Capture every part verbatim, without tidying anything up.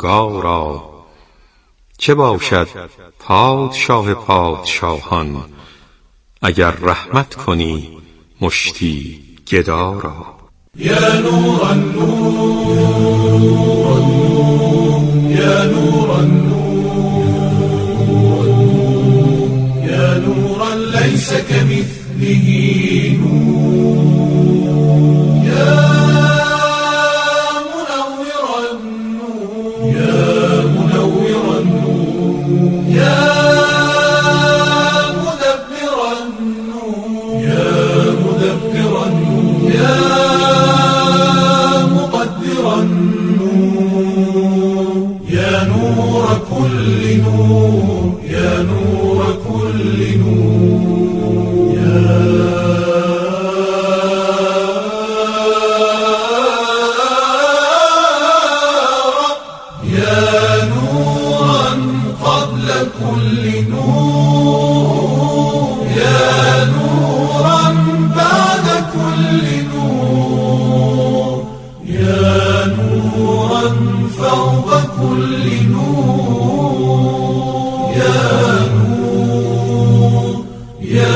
روزگارا. چه باشد پادشاه پادشاهان، اگر رحمت کنی مشتی گدا را. یا نور النور، یا نور النور، یا نورا لیس کمثله نور، یا منور النور، یا منور النور، یا مدبر النور، یا مدبر النور، یا مقدر النور، یا نور كل نور، یا نور كل نور، یا كل نور، يا نورا بعد كل نور، يا نورا فوق كل نور، يا نور، يا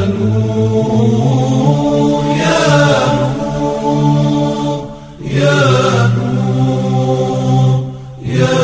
نور، يا نور، يا نور، يا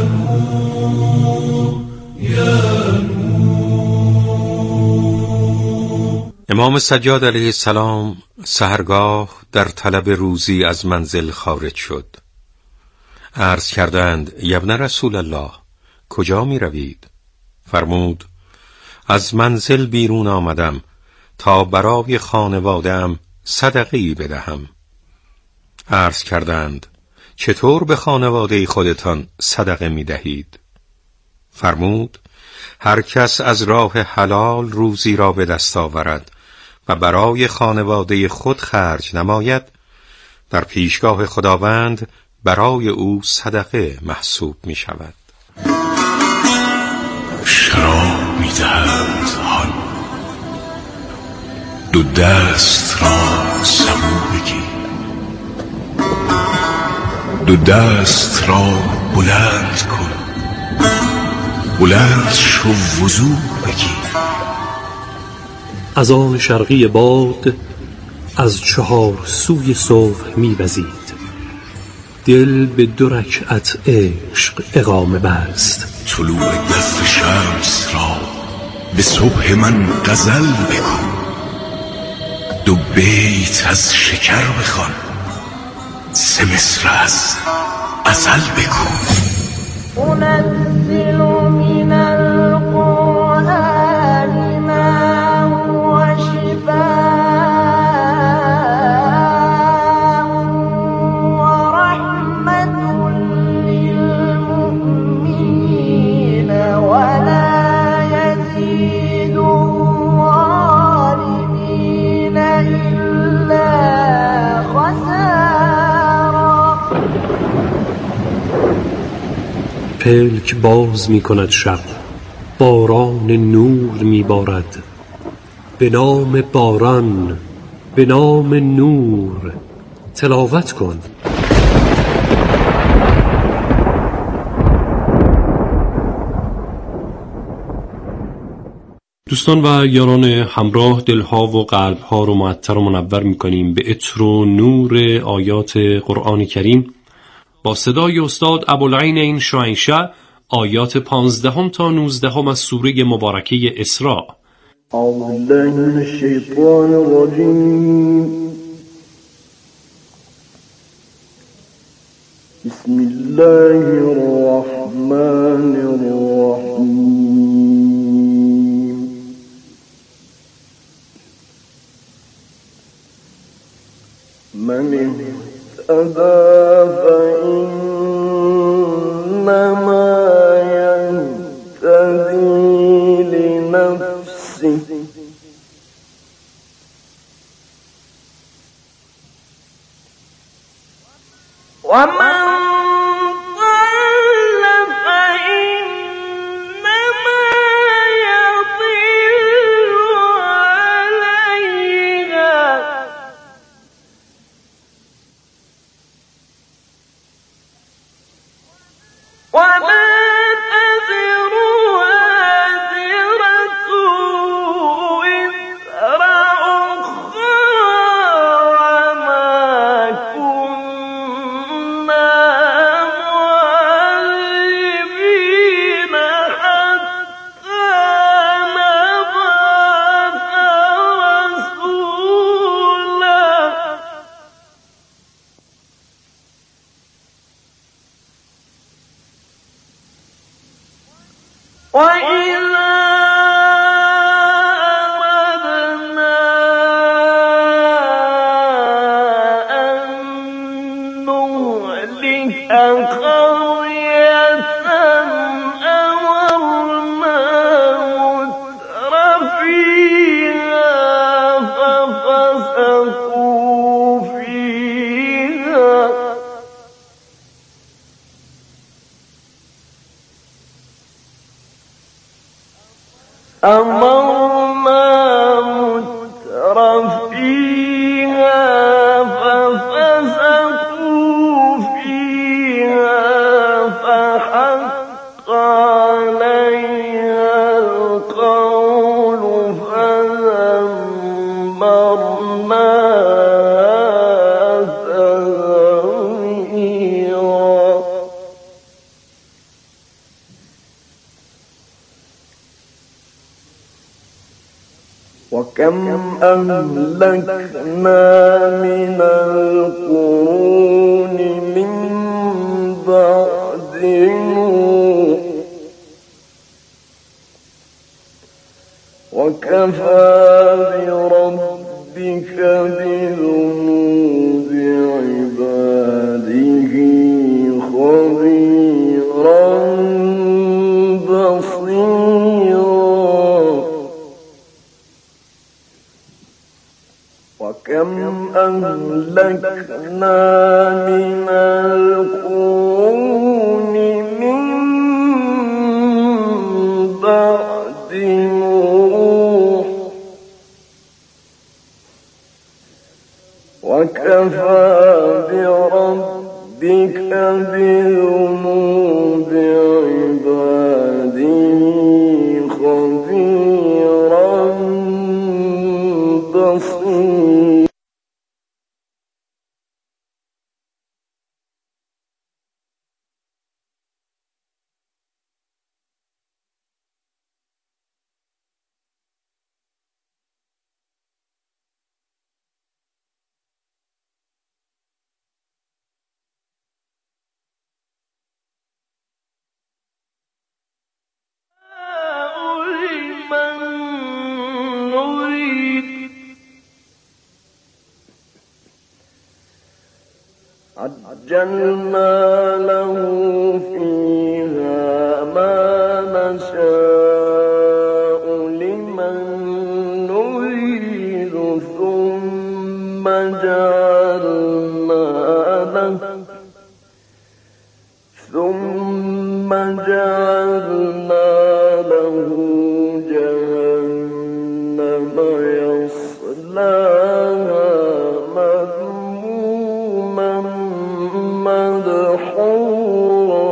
امام سجاد علیه السلام سحرگاه در طلب روزی از منزل خارج شد. عرض کردند یبن رسول الله کجا می روید؟ فرمود از منزل بیرون آمدم تا برای خانواده‌ام صدقه‌ای بدهم. عرض کردند چطور به خانواده خودتان صدقه می دهید؟ فرمود هر کس از راه حلال روزی را به دست آورد و برای خانواده خود خرج نماید، در پیشگاه خداوند برای او صدقه محسوب می شود. شراب می دهند آن دو دست را سبو بگیر، دو دست را بلند کن، بلند شو وضو بگیر. از آن شرقی باد از چهار سوی صبح می‌وزید، دل به دو رکعت عشق اقامه بست. طلوع دست شمس را به صبح من غزل بکن، دو بیت از شکر بخوان، سه مصر از عسل بکن. أنزل من القرآن ما هو شفاء ورحمة للمؤمنين ولا يزيد الظالمين إلا خسارا. پلک باز می کند شب، باران نور می بارد، به نام باران، به نام نور تلاوت کن. دوستان و یاران همراه، دلها و قلبها رو معطر و منور می کنیم به عطر و نور آیات قرآن کریم با صدای استاد ابوالعین شاهنشه، آیات پانزدهم تا نوزدهم از سوره مبارکه اسراء. اعوذ بالله من الشیطان الرجیم. بسم الله الرحمن الرحیم. من اهتدى فإنما يهتدي لنفسه ومن ضل فإنما وإذا أردنا أن نهلك قرية أمرنا متر فيها ففسقوا فيها أمرنا متر فيها ففسقوا فيها فحق عليها القول فدمرناها تدميرا. وكم أهلكنا من القرون من بعد نوح وكفى بربك بذنوب عباده خبيرا بصيرا. وكم أهلكنا من القرون من بعد نوح وكفى بربك بذنوب عباده خبيرا بصيرا. عجلنا له فيها ما نشاء لمن نريد ثم جعلنا له ثم جعلنا له جهنم يصلاها مذموما مدحورا.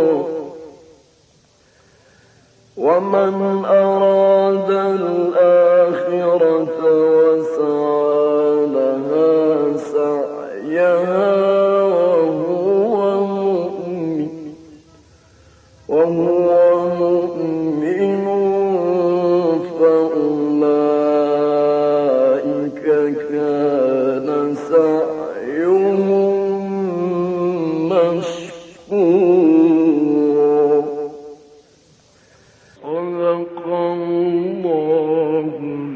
ومن أراد الآخرة وسعى لها سعيها وهو مؤمن وهو مؤمن فأولئك كان سعيهم مشكورا. صدق الله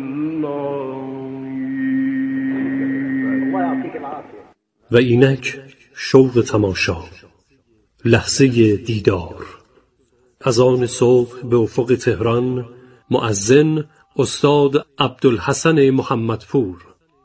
العظيم. و اینک شوق تماشا، لحظه دیدار. از آن صبح به افق تهران، مؤذن استاد عبدالحسن محمدپور.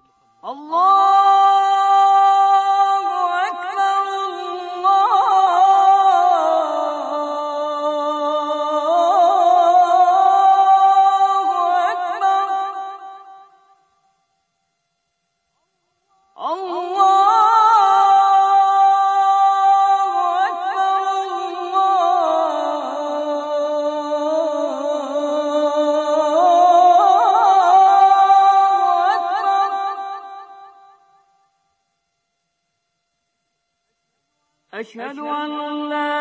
أشهد أن لا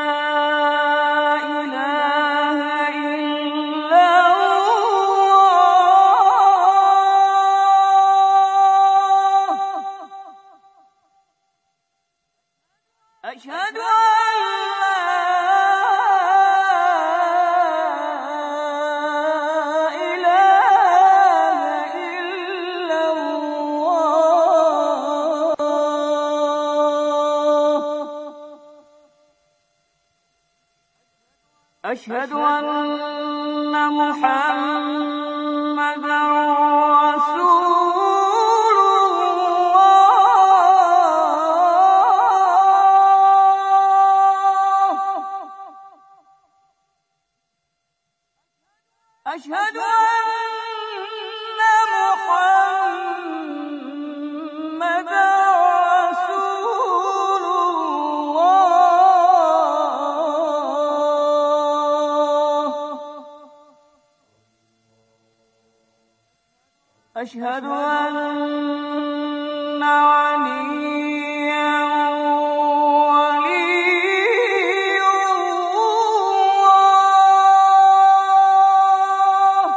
إله إلا الله. أشهد أن لا أشهد أن محمدا رسول الله. أشهد أن محمدا رسول الله. أشهد أن عليا ولي الله.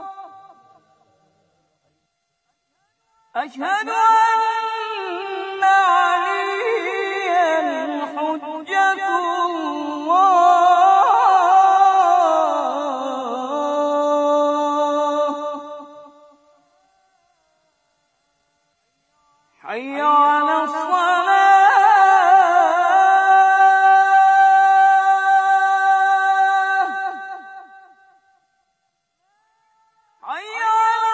أشهد أن عليا حجة الله. حي على الصلاة. حي على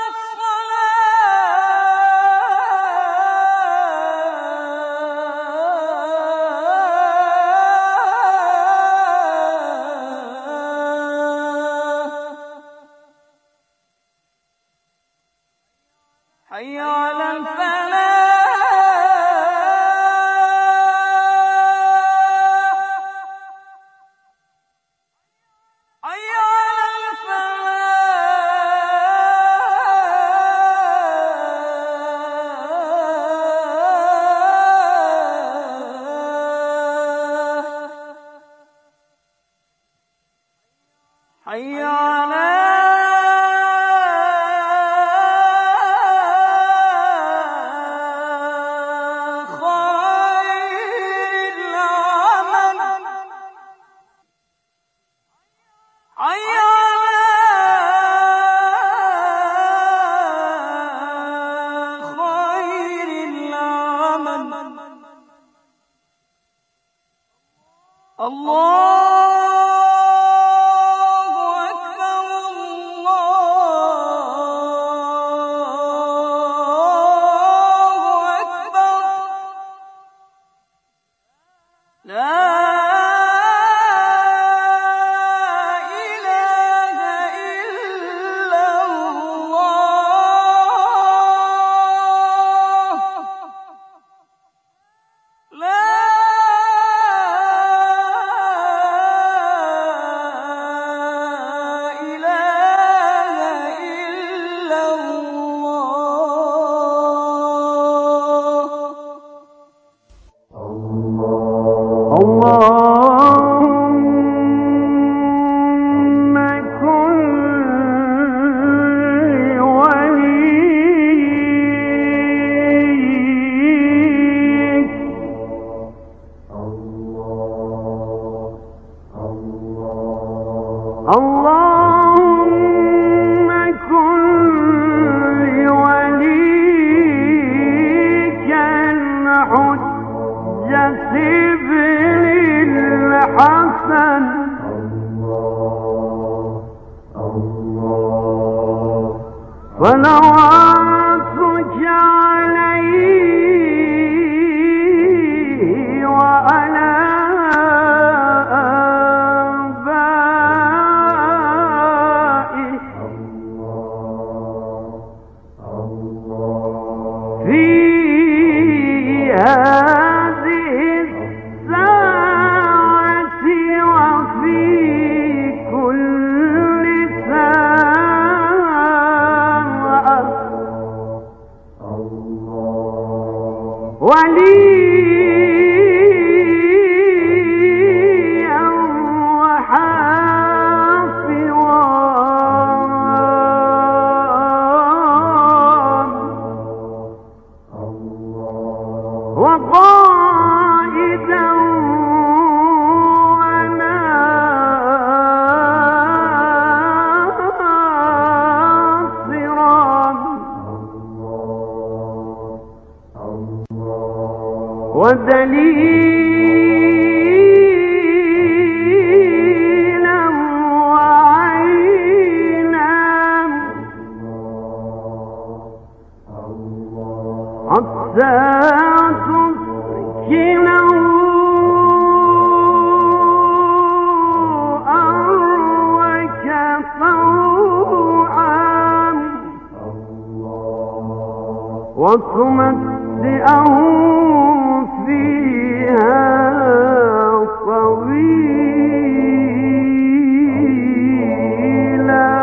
الصلاة. حي على الفلاح. حي على الفلاح. حي على خير العمل. حي على خير العمل. الله أكبر. الله أكبر. لا إله إلا الله. لا إله إلا الله. اللهم كن وليك. اللهم كن وليك الحجة ابن الحسن. صلواتك عليه وعلى آبائه في هذه الساعة وفي كل ساعة وتمتعهم فيها طويلا.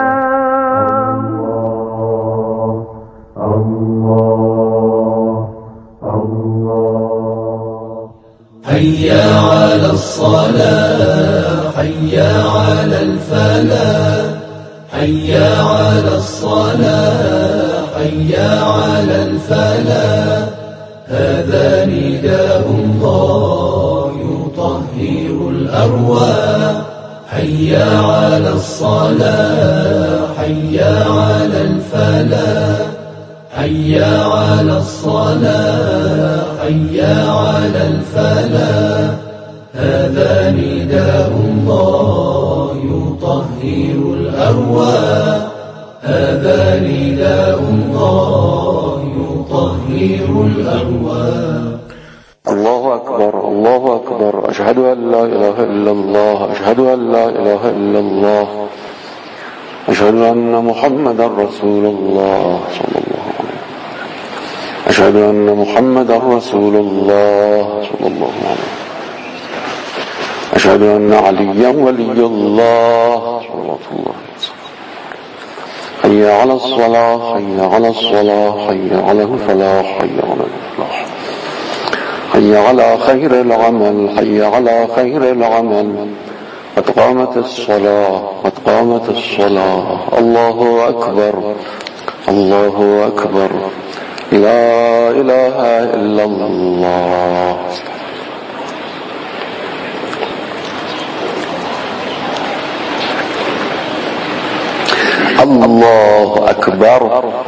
حي على الصلاة حي على الفلاح حي على الصلاة حي على الفلاح. هذا نداء الله يطهر الأرواح. حي على الصلاة حي على الفلاح حي على الصلاة حي على الفلاح. هذا نداء الله يطهر الأرواح. هذا نداء الله يطهر الأرواح. الله أكبر الله أكبر. أشهد أن لا إله إلا الله. أشهد أن لا إله إلا الله. أشهد أن محمدا رسول الله صلى الله عليه وسلم. أشهد أن محمدا رسول الله صلى الله عليه وسلم. أشهد أن عليا ولي الله صلى الله عليه وسلم. حي على الصلاة حي على الصلاة حي على الفلاح حي على الفلاح. حي على خير العمل حي على خير العمل. قد قامت الصلاة قد قامت الصلاة. الله أكبر الله أكبر. لا إله إلا الله. الله أكبر.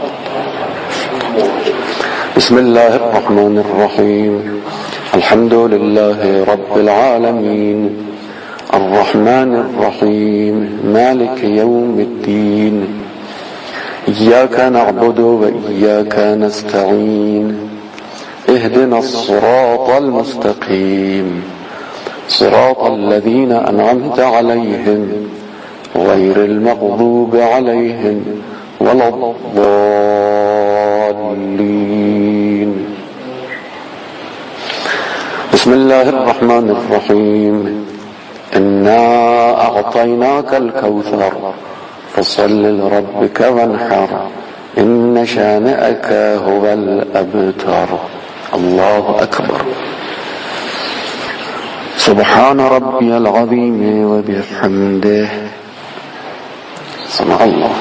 بسم الله الرحمن الرحيم. الحمد لله رب العالمين الرحمن الرحيم مالك يوم الدين. إياك نعبد وإياك نستعين. اهدنا الصراط المستقيم صراط الذين أنعمت عليهم غير المغضوب عليهم ولا الضالين. بسم الله الرحمن الرحيم. إنا أعطيناك الكوثر فصل لربك وانحر إن شانئك هو الأبتر. الله أكبر. سبحان ربي العظيم وبحمده. سمع الله.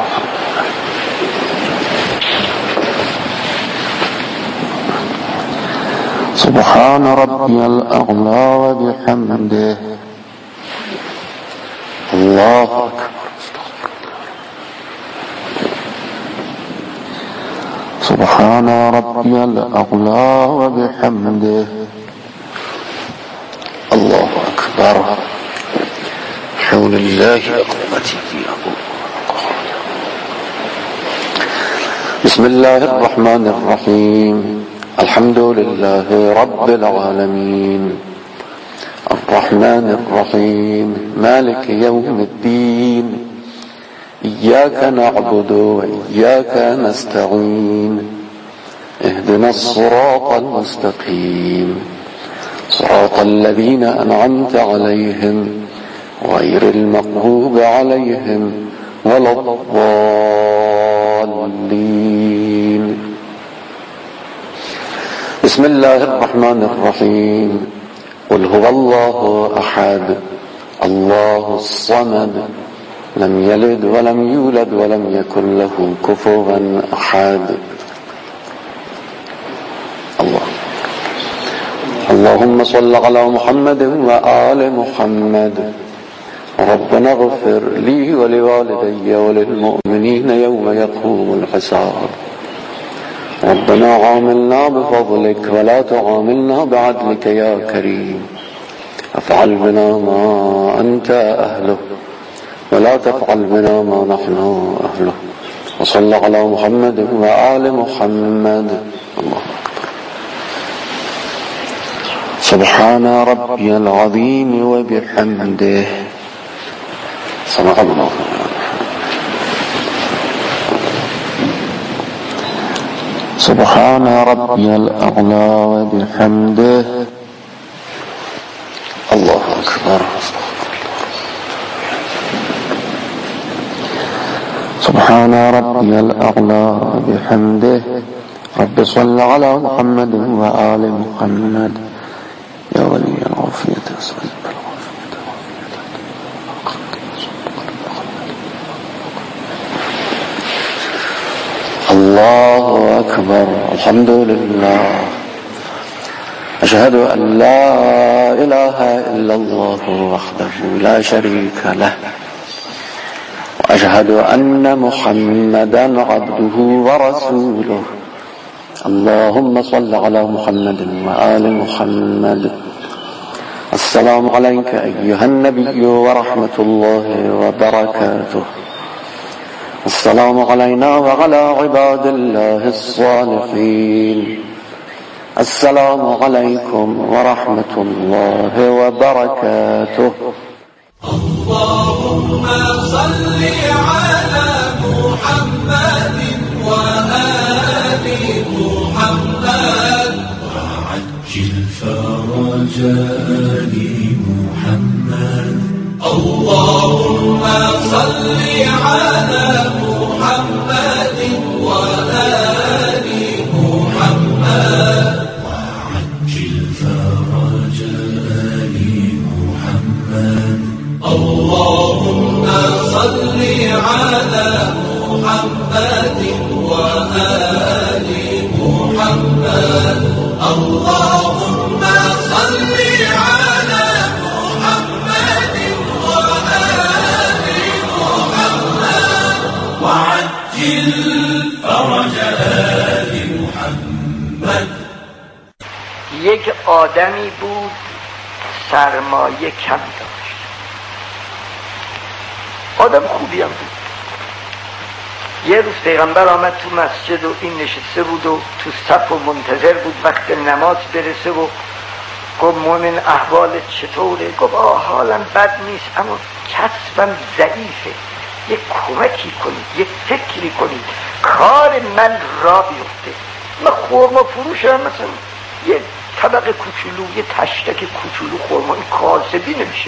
سبحان ربي الأعلى وبحمده. الله أكبر. سبحان ربي الأعلى وبحمده. الله أكبر. حول الله قوته. بسم الله الرحمن الرحيم. الحمد لله رب العالمين الرحمن الرحيم مالك يوم الدين. إياك نعبد وإياك نستعين. اهدنا الصراط المستقيم صراط الذين أنعمت عليهم غير المغضوب عليهم ولا الضالين. بسم الله الرحمن الرحيم. قل هو الله أحد الله الصمد لم يلد ولم يولد ولم يكن له كفوا أحد. الله. اللهم صل على محمد وآل محمد. ربنا اغفر لي ولوالدي وللمؤمنين يوم يقوم الحساب. ربنا عاملنا بفضلك ولا تعاملنا بعدلك يا كريم. افعل بنا ما أنت أهله ولا تفعل بنا ما نحن أهله. وصل على محمد وآل محمد. الله أكبر. سبحان ربي العظيم وبحمده. سمع الله. سبحان ربي الأعلى وبحمده الله أكبر سبحان ربي الأعلى بحمده رب صل على محمد وآل محمد يا ولي العافية أسأل الله أكبر الحمد لله أشهد أن لا إله إلا الله وحده لا شريك له وأشهد أن محمدا عبده ورسوله اللهم صل على محمد وآل محمد السلام عليك أيها النبي ورحمة الله وبركاته السلام علينا وعلى عباد الله الصالحين السلام عليكم ورحمة الله وبركاته اللهم صل على محمد وآل محمد وعجل فرج آل محمد اللهم صل على محمد وآل محمد وعجل فرج آل محمد اللهم صل على محمد وآل محمد اللهم صل على محمد وآل محمد وعجل فرج آل محمد. یک آدمی بود سرمایه کم داشت، آدم خوبی هم بود. یه روز پیغمبر آمد تو مسجد و این نشسته بود و تو صف و منتظر بود وقت نماز برسه و گفت مومن احوالت چطوره؟ گفت آه حالم بد نیست اما کسبم ضعیفه، یک کمکی کنید، یک فکری کنید کار من را بیفته. من خورما فروشم، مثلا یه طبق کوچولو، یه تشتک کوچولو خورما، این کاسبی نمیشه.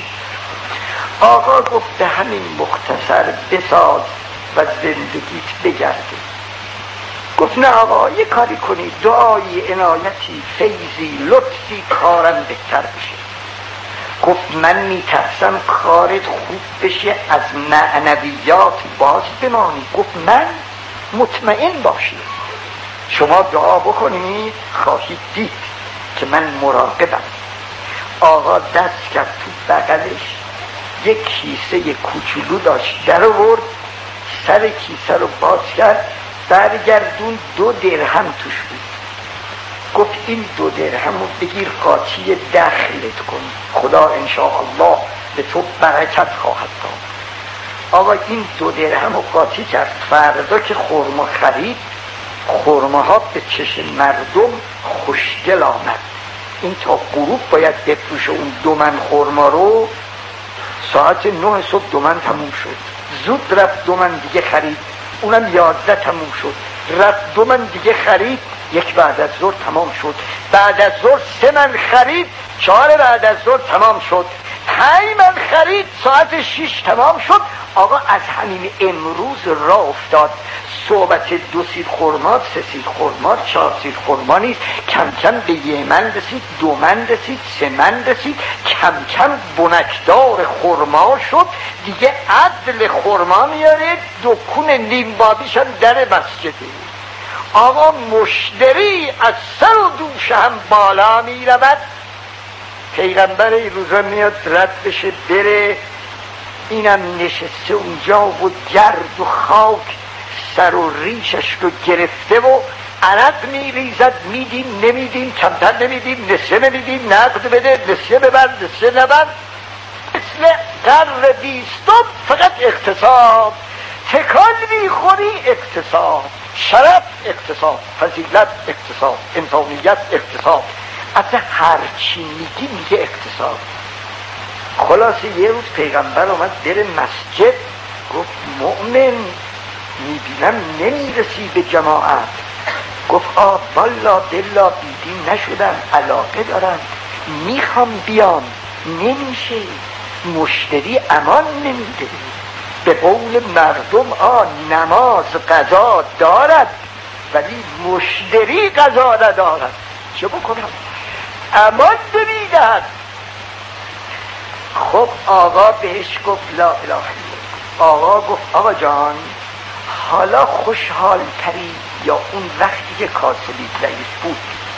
آقا گفت به همین مختصر بساز و زندگیت بگرده. گفت نه آقا یه کاری کنید، دعایی، عنایتی، فیضی، لطفی کارم بهتر بشه. گفت من میترسم کارت خوب بشه از معنویات باز بمانی. گفت من مطمئن باشی، شما دعا بکنید خواهید دید که من مراقبم. آقا دست کرد تو بغلش یک کیسه کوچولو داشت، در آورد، سر کیسه رو باز کرد، برگردون، دو درهم توش بود. گفت این دو درهم رو بگیر قاطی دخلت کن، خدا انشاءالله به تو برکت خواهد داد. آقا این دو درهم رو قاطی کرد. فردا که خرما خرید، خرماها به چشم مردم خوشگل آمد. این تا غروب باید بفروشه اون دو من خرما رو. ساعت نه صبح دو من تموم شد. زود رفت دو من دیگه خرید، اونم یازده تموم شد. رفت دو من دیگه خرید، یک بعد از ظهر تمام شد. بعد از ظهر سه من خرید، چهار بعد از ظهر تمام شد. پنج من خرید، ساعت شیش تمام شد. آقا از همین امروز راه افتاد. صحبت دو سیر خرما، سه سیر خرما، چهار سیر خرما نیست. کم کم به یه من رسید، دو من رسید، سه من رسید، کم کم بنکدار خرما شد. دیگه عدل خرما میاره، دکون نیم بابیش هم در مسجده. آقا مشتری از سر و دوش هم بالا می رود. پیغمبر این روزا میاد رد بشه بره، اینم نشسته اونجا و گرد و خاک سر و ریشش رو گرفته و عرق میریزد. میدیم نمیدیم، کمتر نمیدیم، نصفه نمیدیم، نقد بده، نصفه ببر، نصفه نبر. مثل قرن بیستم فقط اقتصاد. تکان میخوری اقتصاد، شرف اقتصاد، فضیلت اقتصاد، انسانیت اقتصاد، از هر چی میگی میگه اقتصاد. خلاصه یه روز پیغمبر آمد بره مسجد، گفت مؤمن میبینم نمیرسی به جماعت. گفت آ والا دلا بیدین نشدم، علاقه دارم، میخوام بیام، نمیشه، مشتری امان نمیده. به قول مردم آ نماز قضا دارد ولی مشتری قضا ندارد، چه بکنم؟ امان نمیدهد. خب آقا بهش گفت لا اله الا الله. آقا گفت آقا جان حالا خوشحال تری یا اون وقتی که کاسبی ضعیف بود؟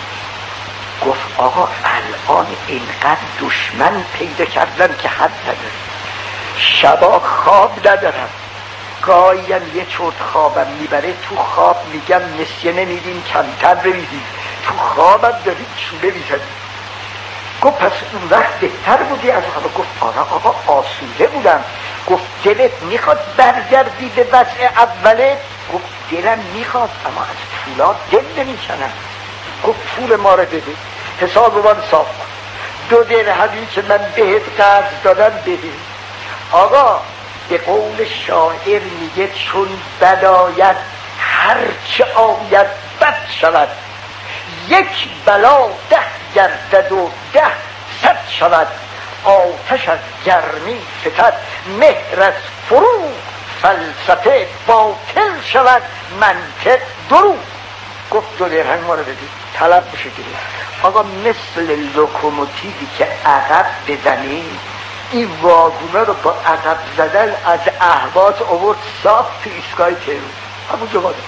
گفت آقا الان اینقدر دشمن پیدا کردم که حد نداره، شبا خواب ندارم، گاهیم یه چرت خوابم میبره، تو خواب میگم نسیه نمیدیم کمتر بمیدیم، تو خوابم داریم چوبه میزنیم. گفت پس اون وقت بهتر بودی از همه؟ گفت آره آقا آسوده بودم. گفت دلت میخواد برگردی به وضع اوله؟ گفت دلم میخواد اما از پولا دل نمیکنم. گفت پول ما رو بده، حساب من صاف کن، دو درهمی که من بهت قرض دادم بده. آقا به قول شاعر میگه چون بد آید هرچه آید بد شود، یک بلا ده گردد و ده صد شود، آتش از گرمی فتد مهر از فروغ، فلسفه باطل شود منطق دروغ. گفت دو درهم ما رو بدید، طلب بشه گرید. آقا مثل لوکوموتیوی که عقب بزنی، این واگونه رو با عقب زدن از اهواز آورد صاف تو ایستگاه تهران، همونجا وادش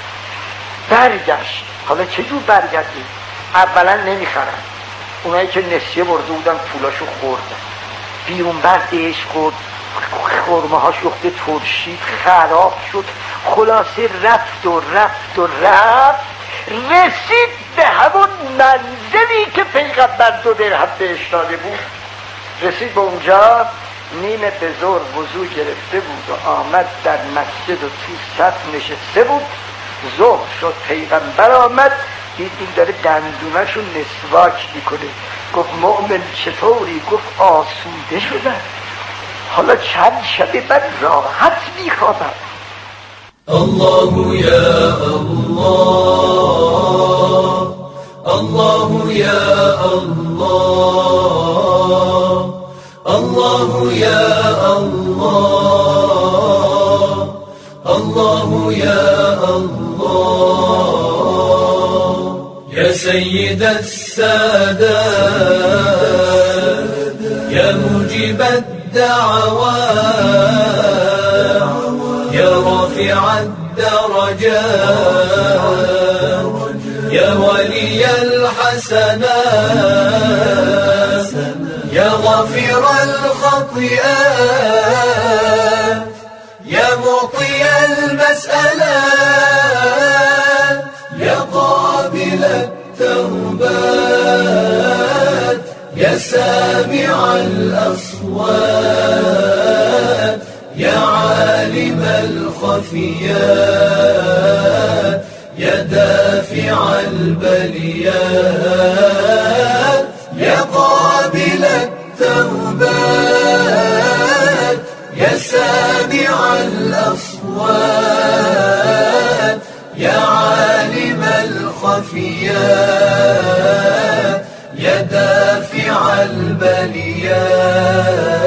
برگشت. حالا چجور برگردیم؟ اولا نمیخرن، اونایی که نسیه برده بودن پولاشو خوردن، بیرون بردهش خورد، خورمه ها شخته ترشید، خراب شد، خلاصه رفت و رفت و رفت، رسید به همون منزلی که پیغمبر دو درهم بهش داده بود. رسید به اونجا، نیمه به زور وضو گرفته بود و آمد در مسجد و تو صف نشسته بود. ظهر شد، پیغمبر آمد، دید این داره دندونه‌شو مسواک میکنه. گفت مؤمن چطوری؟ گفت آسوده شدم، حالا چند شبه من راحت میخوابم. الله یا الله، الله یا الله، الله یا الله، الله یا الله. یا سید السادات، یا مجیب الدعوات، یا رافع الدرجات، یا ولی الحسنات، یا غفر الخطیئات، یا معطی المسألات، یا قابل التوبات، یا سامع الأصوات، یا عالم الخفيات، یا دافع البليات، یا قابل التوبات، یا سامع الأصوات، یا عالم الخفيات، یا دافع البليات.